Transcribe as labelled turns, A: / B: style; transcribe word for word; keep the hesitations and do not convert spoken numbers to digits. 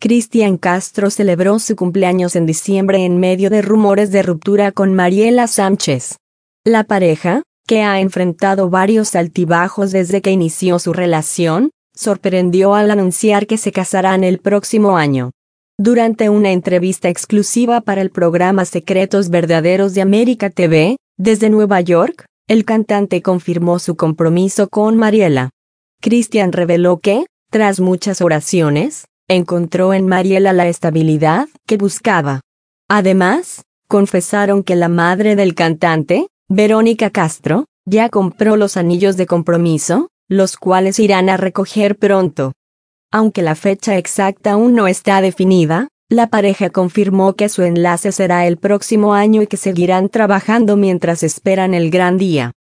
A: Cristian Castro celebró su cumpleaños en diciembre en medio de rumores de ruptura con Mariela Sánchez. La pareja, que ha enfrentado varios altibajos desde que inició su relación, sorprendió al anunciar que se casarán el próximo año. Durante una entrevista exclusiva para el programa Secretos Verdaderos de América T V, desde Nueva York, el cantante confirmó su compromiso con Mariela. Cristian reveló que, tras muchas oraciones, encontró en Mariela la estabilidad que buscaba. Además, confesaron que la madre del cantante, Verónica Castro, ya compró los anillos de compromiso, los cuales irán a recoger pronto. Aunque la fecha exacta aún no está definida, la pareja confirmó que su enlace será el próximo año y que seguirán trabajando mientras esperan el gran día.